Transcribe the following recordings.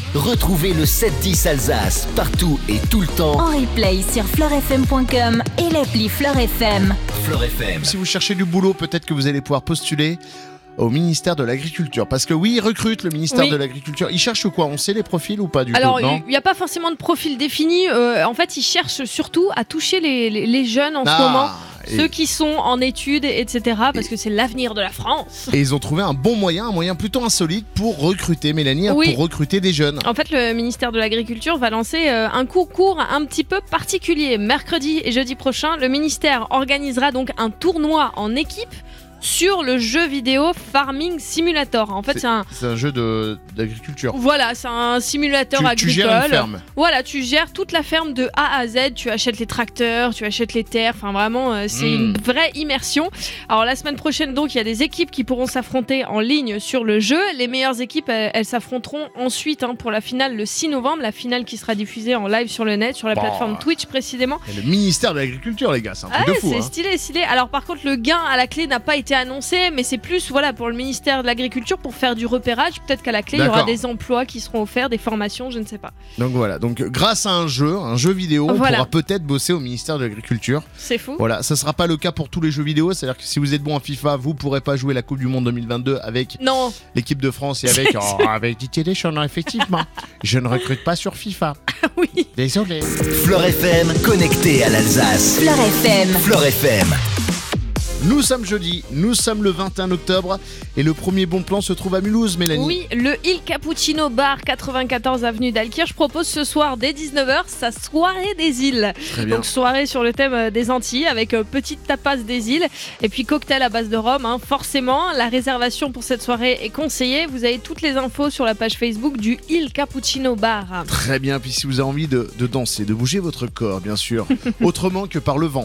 Retrouvez le 7-10 Alsace partout et tout le temps. En replay sur fleurfm.com et l'appli Fleur FM. Fleur FM. Si vous cherchez du boulot, peut-être que vous allez pouvoir postuler au ministère de l'Agriculture. Parce que oui, ils recrutent le ministère de l'Agriculture. Ils cherchent quoi? On sait les profils ou pas du tout? Alors, il n'y a pas forcément de profil défini. En fait, ils cherchent surtout à toucher les jeunes en ce moment. Ceux qui sont en études, etc. Parce que c'est l'avenir de la France. Et ils ont trouvé un bon moyen, un moyen plutôt insolite pour recruter, Mélanie, pour recruter des jeunes. En fait, le ministère de l'Agriculture va lancer un concours un petit peu particulier. Mercredi et jeudi prochain, le ministère organisera donc un tournoi en équipe sur le jeu vidéo Farming Simulator. En fait, c'est un jeu d'agriculture. Voilà, c'est un simulateur agricole. Tu gères une ferme. Voilà, tu gères toute la ferme de A à Z. Tu achètes les tracteurs, tu achètes les terres. Enfin, vraiment, c'est une vraie immersion. Alors, la semaine prochaine, donc, il y a des équipes qui pourront s'affronter en ligne sur le jeu. Les meilleures équipes, elles s'affronteront ensuite pour la finale le 6 novembre. La finale qui sera diffusée en live sur le net, sur la plateforme Twitch précisément. Et le ministère de l'Agriculture, les gars, c'est un truc de fou. C'est stylé. Alors, par contre, le gain à la clé n'a pas été annoncé, mais c'est plus pour le ministère de l'Agriculture pour faire du repérage. Peut-être qu'à la clé il y aura des emplois qui seront offerts, des formations, je ne sais pas. Donc voilà, grâce à un jeu vidéo, on pourra peut-être bosser au ministère de l'Agriculture. C'est fou. Voilà, ça sera pas le cas pour tous les jeux vidéo, c'est-à-dire que si vous êtes bon à FIFA, vous pourrez pas jouer la Coupe du Monde 2022 avec l'équipe de France et avec Didier Deschamps, effectivement. Je ne recrute pas sur FIFA. Oui. Désolé. Fleur FM, connecté à l'Alsace. Fleur FM. Fleur FM. Nous sommes jeudi, nous sommes le 21 octobre et le premier bon plan se trouve à Mulhouse, Mélanie. Oui, le Il Cappuccino Bar, 94 avenue d'Alkirch, propose ce soir dès 19h sa soirée des îles. Très bien. Donc soirée sur le thème des Antilles avec petite tapas des îles et puis cocktail à base de rhum. Forcément, la réservation pour cette soirée est conseillée. Vous avez toutes les infos sur la page Facebook du Il Cappuccino Bar. Très bien, puis si vous avez envie de danser, de bouger votre corps, bien sûr, autrement que par le vent.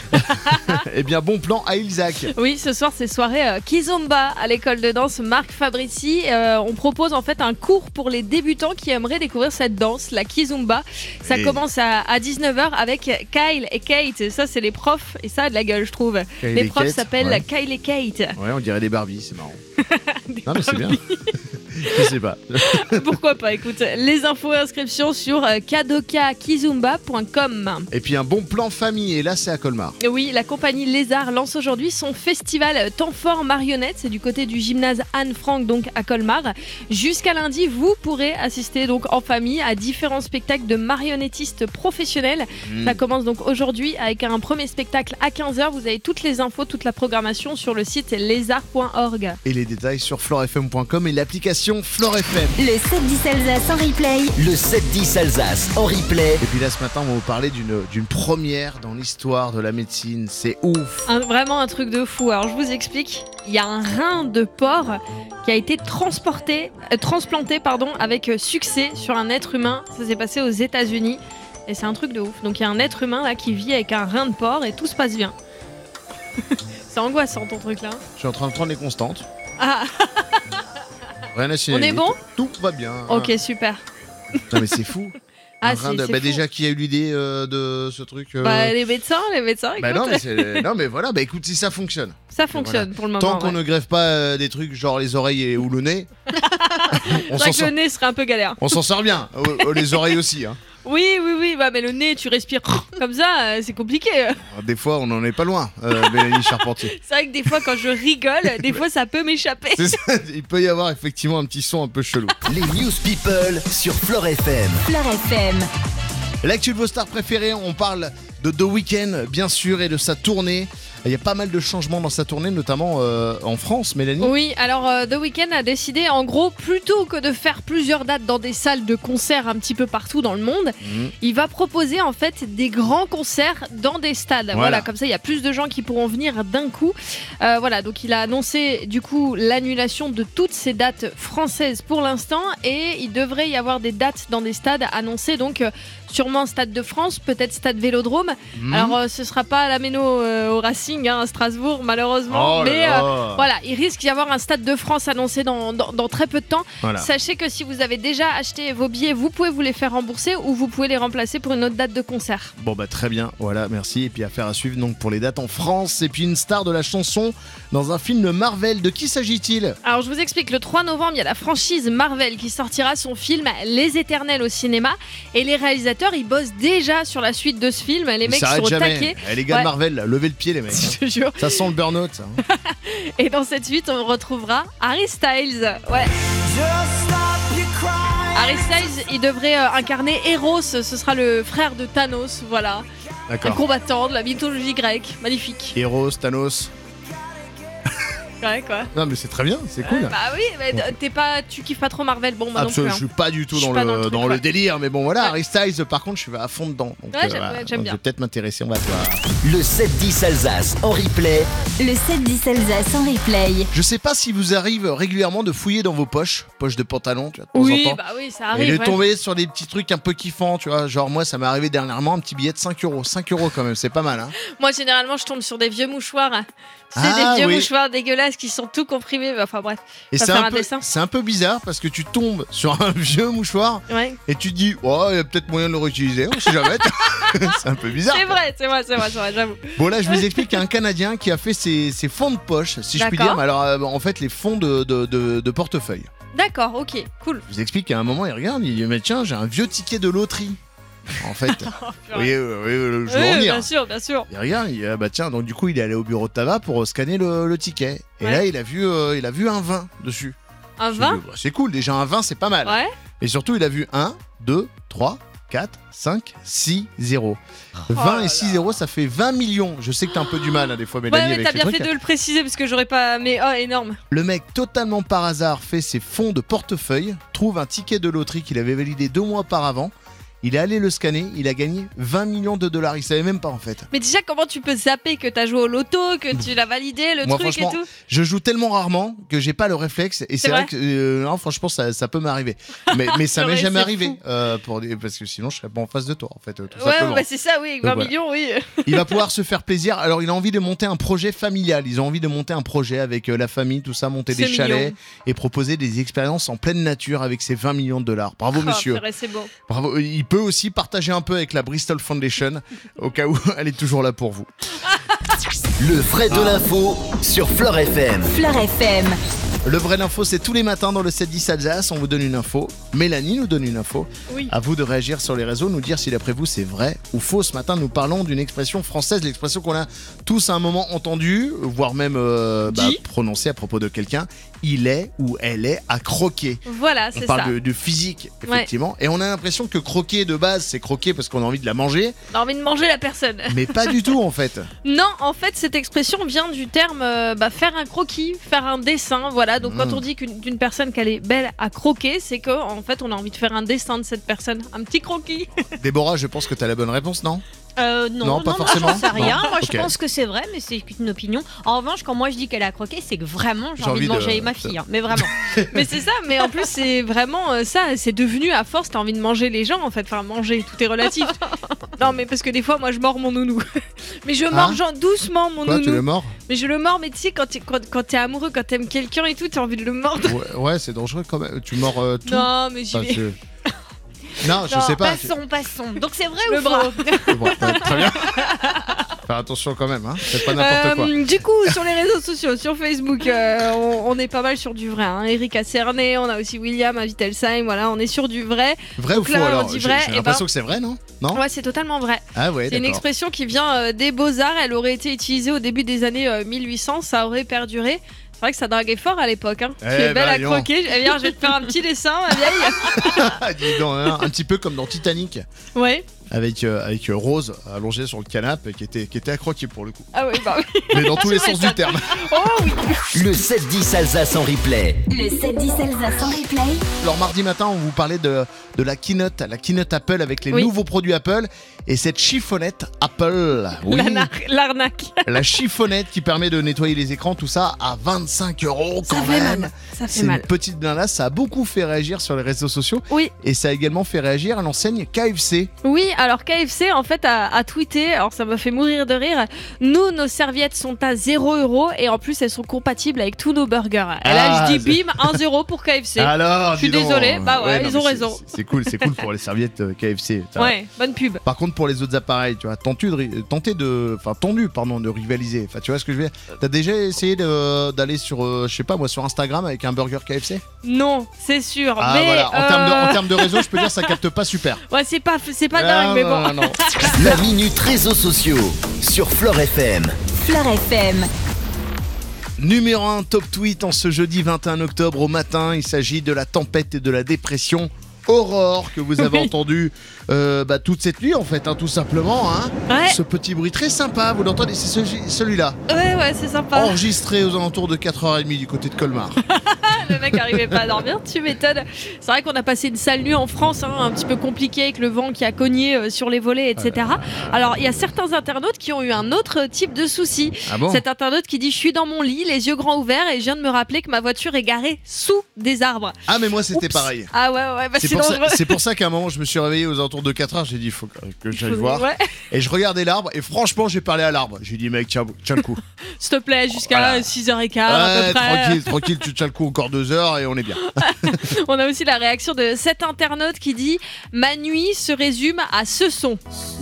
Eh bien, bon plan à Ilzac. Oui, ce soir c'est soirée Kizomba à l'école de danse Marc Fabrici. On propose en fait un cours pour les débutants qui aimeraient découvrir cette danse, la Kizomba. Ça commence à 19h avec Kyle et Kate. Ça c'est les profs et ça a de la gueule je trouve. Kyle les profs Kate, s'appellent Kyle et Kate. Ouais, on dirait des Barbies, c'est marrant. Non mais c'est bien. Je sais pas. Pourquoi pas, écoute. Les infos et inscriptions sur kadokakizumba.com. Et puis un bon plan famille, et là c'est à Colmar. Oui, la compagnie Lézard lance aujourd'hui son festival Temps Fort Marionnette. C'est du côté du gymnase Anne Frank, donc à Colmar. Jusqu'à lundi, vous pourrez assister donc en famille à différents spectacles de marionnettistes professionnels. Ça commence donc aujourd'hui avec un premier spectacle à 15h. Vous avez toutes les infos, toute la programmation sur le site lézard.org. Et les détails sur fleurfm.com et l'application Fleur FM. Le 7-10 Alsace en replay. Le 7-10 Alsace en replay. Et puis là ce matin on va vous parler d'une première dans l'histoire de la médecine. C'est ouf. Vraiment un truc de fou. Alors je vous explique. Il y a un rein de porc qui a été transplanté avec succès sur un être humain. Ça s'est passé aux États-Unis et c'est un truc de ouf. Donc il y a un être humain là qui vit avec un rein de porc et tout se passe bien. C'est angoissant ton truc là. Je suis en train de prendre les constantes. Ah. Rien à signaler. On est bon ? Tout va bien. Ok, super. Non mais c'est fou. C'est fou. Déjà qui a eu l'idée de ce truc les médecins écoute. non mais voilà, écoute, si ça fonctionne. Ça fonctionne pour le moment. Tant qu'on ne greffe pas des trucs genre les oreilles ou le nez. C'est vrai que le nez serait un peu galère. On s'en sort bien. Les oreilles aussi. Oui, mais le nez, tu respires comme ça, c'est compliqué. Des fois, on n'en est pas loin, Mélanie Charpentier. C'est vrai que des fois, quand je rigole, des fois, ça peut m'échapper. C'est ça, il peut y avoir effectivement un petit son un peu chelou. Les News People sur Fleur FM. Fleur FM. L'actu de vos stars préférées, on parle de The Weeknd, bien sûr, et de sa tournée. Il y a pas mal de changements dans sa tournée, notamment en France, Mélanie. Oui, alors The Weeknd a décidé, en gros, plutôt que de faire plusieurs dates dans des salles de concert un petit peu partout dans le monde, il va proposer en fait des grands concerts dans des stades. Voilà, comme ça, il y a plus de gens qui pourront venir d'un coup. Donc il a annoncé du coup l'annulation de toutes ces dates françaises pour l'instant et il devrait y avoir des dates dans des stades annoncées donc sûrement Stade de France, peut-être Stade Vélodrome. Alors ce sera pas la Méno au Racing à Strasbourg malheureusement, mais voilà, il risque d'y avoir un Stade de France annoncé dans très peu de temps. Voilà. Sachez que si vous avez déjà acheté vos billets, vous pouvez vous les faire rembourser ou vous pouvez les remplacer pour une autre date de concert. Bon bah très bien, voilà, merci. Et puis affaire à suivre donc pour les dates en France. Et puis une star de la chanson dans un film Marvel. De qui s'agit-il ? Alors je vous explique, le 3 novembre, il y a la franchise Marvel qui sortira son film Les Éternels au cinéma. Et les réalisateurs, ils bossent déjà sur la suite de ce film. Les mecs sont au taquet. Les gars de Marvel, là, levez le pied les mecs. Je te jure. Ça sent le burn-out ça. Et dans cette suite, on retrouvera Harry Styles. Ouais. Harry Styles, il devrait incarner Eros, ce sera le frère de Thanos, voilà. D'accord. Un combattant de la mythologie grecque, magnifique. Eros, Thanos. Ouais, quoi. Non mais c'est très bien, c'est cool. Bah oui, mais tu kiffes pas trop Marvel, bon moi absolument, non plus. Je suis pas du tout dans le délire, mais bon voilà, Harry Styles par contre je suis à fond dedans. Donc, j'aime bien. Je vais peut-être m'intéresser, on va voir. Le 7-10 Alsace en replay. Le 7-10 Alsace en replay. Je sais pas si vous arrive régulièrement de fouiller dans vos poches de pantalon, tu vois, de temps en temps. Bah oui, ça arrive. Et de tomber sur des petits trucs un peu kiffants, tu vois, genre moi ça m'est arrivé dernièrement, un petit billet de 5 euros. 5 euros quand même, c'est pas mal hein. Moi généralement je tombe sur des vieux mouchoirs. C'est des vieux mouchoirs dégueulasses qui sont tout comprimés. Enfin bref. Et c'est un peu bizarre parce que tu tombes sur un vieux mouchoir et tu te dis, oh, il y a peut-être moyen de le réutiliser, on sait jamais. C'est un peu bizarre. C'est vrai, j'avoue. Bon, là, je vous explique qu'il y a un Canadien qui a fait ses fonds de poche, si je puis dire. Mais alors, en fait, les fonds de portefeuille. D'accord, ok, cool. Je vous explique qu'à un moment, il regarde, il dit, mais tiens, j'ai un vieux ticket de loterie. En fait, je veux en venir. Bien sûr. Il regarde, il dit, bah tiens, donc du coup, il est allé au bureau de tabac pour scanner le ticket. Et là, il a vu un 20 dessus. Un 20 ? C'est cool, déjà un 20, c'est pas mal. Ouais. Et surtout, il a vu 1, 2, 3, 4, 5, 6, 0. 20 et 6 0, ça fait 20 millions. Je sais que t'as un peu du mal, hein, des fois, Mélanie. Ouais, mais avec t'as bien fait de le préciser parce que j'aurais pas. Mais énorme. Le mec, totalement par hasard, fait ses fonds de portefeuille, trouve un ticket de loterie qu'il avait validé 2 mois auparavant. Il est allé le scanner, il a gagné 20 millions de dollars. Il savait même pas en fait. Mais déjà, comment tu peux zapper que t'as joué au loto, que tu l'as validé, le truc et tout ? Je joue tellement rarement que j'ai pas le réflexe. Et c'est vrai que non, franchement, ça peut m'arriver. Mais ça m'est jamais arrivé. Parce que sinon, je serais pas en face de toi en fait. Tout simplement. Bah c'est ça, oui. 20 millions, oui. Il va pouvoir se faire plaisir. Alors, il a envie de monter un projet familial. Ils ont envie de monter un projet avec la famille, tout ça, monter des chalets et proposer des expériences en pleine nature avec ses 20 millions de dollars. Bravo, monsieur. C'est beau. Bravo. Il peut aussi partager un peu avec la Bristol Foundation au cas où elle est toujours là pour vous. Le vrai de l'info sur Fleur FM. Fleur FM. Le vrai d'info, c'est tous les matins dans le 7-10 Alsace. On vous donne une info. Mélanie nous donne une info. Oui. À vous de réagir sur les réseaux, nous dire si d'après vous c'est vrai ou faux. Ce matin, nous parlons d'une expression française, l'expression qu'on a tous à un moment entendue, voire même prononcée à propos de quelqu'un. Il est ou elle est à croquer. Voilà, c'est ça. On parle de physique, effectivement. Ouais. Et on a l'impression que croquer de base, c'est croquer parce qu'on a envie de la manger. On a envie de manger la personne. Mais pas du tout, en fait. Non, en fait, cette expression vient du terme faire un croquis, faire un dessin. Voilà, donc quand on dit d'une personne qu'elle est belle à croquer, c'est qu'en fait, on a envie de faire un dessin de cette personne. Un petit croquis. Déborah, je pense que tu as la bonne réponse, non ? Non, pas forcément. J'en sais rien. Non. Moi, je pense que c'est vrai, mais c'est une opinion. En revanche, quand moi je dis qu'elle a croqué, c'est que vraiment j'ai envie de manger ma fille. Hein. Mais vraiment. Mais c'est ça. Mais en plus, c'est vraiment ça. C'est devenu à force, t'as envie de manger les gens en fait. Enfin, manger, tout est relatif. Non, mais parce que des fois, moi, je mords mon nounou. Mais je mords genre doucement mon nounou. Tu le mords ? Mais je le mords, mais tu sais, quand t'es amoureux, quand t'aimes quelqu'un et tout, t'as envie de le mordre. Ouais, c'est dangereux quand même. Tu mords tout. Non, mais j'y vais. Non, je sais pas. Passons. Donc c'est vrai le ou faux ? Bon, très bien. Faire attention quand même, hein. C'est pas n'importe quoi. Du coup, sur les réseaux sociaux, sur Facebook, on est pas mal sur du vrai. Hein. Eric a cerné, on a aussi William à Wittelsheim, voilà, on est sur du vrai. Vrai donc ou là, faux alors ? J'ai l'impression que c'est vrai, non ? Ouais, c'est totalement vrai. Ah ouais, c'est une expression qui vient des Beaux-Arts. Elle aurait été utilisée au début des années 1800. Ça aurait perduré. C'est vrai que ça draguait fort à l'époque. Hein. Tu es belle à croquer. Eh bien, je vais te faire un petit dessin, ma vieille. Dis donc, hein, un petit peu comme dans Titanic. Ouais. avec Rose allongée sur le canapé qui était à croquer pour le coup. Ah oui, bah oui. Mais dans tous les sens du terme. Oh oui. Le 7-10 Alsace en replay. Le 7-10 Alsace en replay. Alors mardi matin, on vous parlait de la keynote Apple avec les nouveaux produits Apple et cette chiffonnette Apple. Oui, L'arnaque. la chiffonnette qui permet de nettoyer les écrans, tout ça à 25 € quand Ça fait même. mal. Ça fait C'est mal. une petite blinde, ça a beaucoup fait réagir sur les réseaux sociaux. Oui. Et ça a également fait réagir à l'enseigne KFC. Oui, alors KFC en fait a tweeté, alors ça m'a fait mourir de rire. Nous, nos serviettes sont à 0 € et en plus elles sont compatibles avec tous nos burgers. Et là je dis bim, 1 € pour KFC. Alors, Je suis dis donc. désolée, bah ouais, non, ils ont mais raison. C'est cool pour les serviettes KFC. Ouais, bonne pub. Par contre, pour les autres appareils, tu vois, tendu de rivaliser. Enfin, tu vois ce que je veux dire. T'as déjà essayé d'aller sur, je sais pas moi, sur Instagram avec un burger KFC? Non, c'est sûr. Ah mais voilà. En termes de réseau, je peux dire ça capte pas super. ouais, c'est pas dingue, mais bon. Non. La minute réseaux sociaux sur Fleur FM. Fleur FM. Numéro 1 top tweet en ce jeudi 21 octobre au matin. Il s'agit de la tempête et de la dépression Aurore que vous avez entendu toute cette nuit en fait, tout simplement. Ouais. Ce petit bruit très sympa, vous l'entendez, c'est celui-là. Ouais, c'est sympa. Enregistré aux alentours de 4h30 du côté de Colmar. Le mec arrivait pas à dormir, tu m'étonnes. C'est vrai qu'on a passé une sale nuit en France, un petit peu compliqué avec le vent qui a cogné sur les volets, etc. Alors il y a certains internautes qui ont eu un autre type de souci. Ah bon? Cet internaute qui dit: je suis dans mon lit, les yeux grands ouverts et je viens de me rappeler que ma voiture est garée sous des arbres. Ah mais moi c'était Oups. pareil. Ah ouais, bah c'est dangereux. C'est pour ça qu'à un moment je me suis réveillé aux alentours de 4h, j'ai dit il faut que j'aille voir. Ouais. Et je regardais l'arbre et franchement j'ai parlé à l'arbre. J'ai dit mec tiens le coup. S'il te plaît, jusqu'à Voilà. 6h15 à peu près. Tranquille, tu tiens le coup encore 2 heures et on est bien. On a aussi la réaction de cet internaute qui dit: ma nuit se résume à ce son.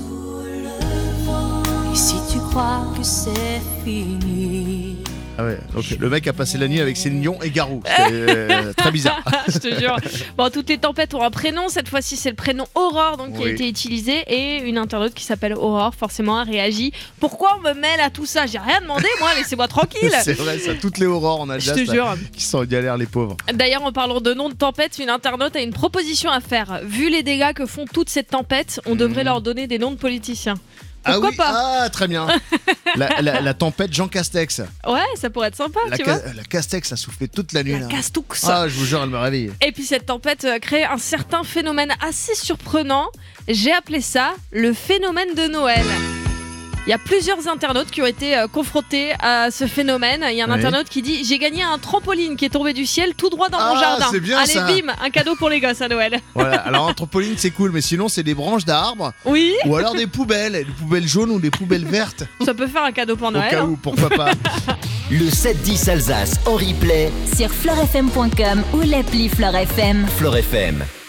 Et si tu crois que c'est fini, Ah ouais, donc le mec a passé la nuit avec Céline Dion et Garou. C'est très bizarre. Je te jure. Bon, toutes les tempêtes ont un prénom. Cette fois-ci, c'est le prénom Aurore donc, qui a Oui. été utilisé. Et une internaute qui s'appelle Aurore, forcément, a réagi: pourquoi on me mêle à tout ça? J'ai rien demandé, moi, laissez-moi tranquille. C'est vrai, ça, toutes les aurores en Je Alsace te jure. qui sont en galère, les pauvres. D'ailleurs, en parlant de nom de tempête, une internaute a une proposition à faire. Vu les dégâts que font toutes ces tempêtes, on devrait leur donner des noms de politiciens. Pourquoi pas? Ah, très bien. La tempête Jean Castex. Ouais, ça pourrait être sympa, tu vois. La Castex a soufflé toute la nuit. La là. Castoux. Ah, je vous jure, elle me réveille. Et puis cette tempête crée un certain phénomène assez surprenant. J'ai appelé ça le phénomène de Noël. Il y a plusieurs internautes qui ont été confrontés à ce phénomène. Il y a un internaute qui dit: j'ai gagné un trampoline qui est tombé du ciel tout droit dans mon jardin. C'est bien. Allez, ça. bim, un cadeau pour les gosses à Noël. Voilà, alors un trampoline c'est cool, mais sinon c'est des branches d'arbres Oui, ou alors des poubelles jaunes ou des poubelles vertes. ça peut faire un cadeau pour Au Noël. cas hein. où, pourquoi pas. Le 7-10 Alsace en replay. Sur fleurfm.com ou l'appli Fleur FM. Fleur FM.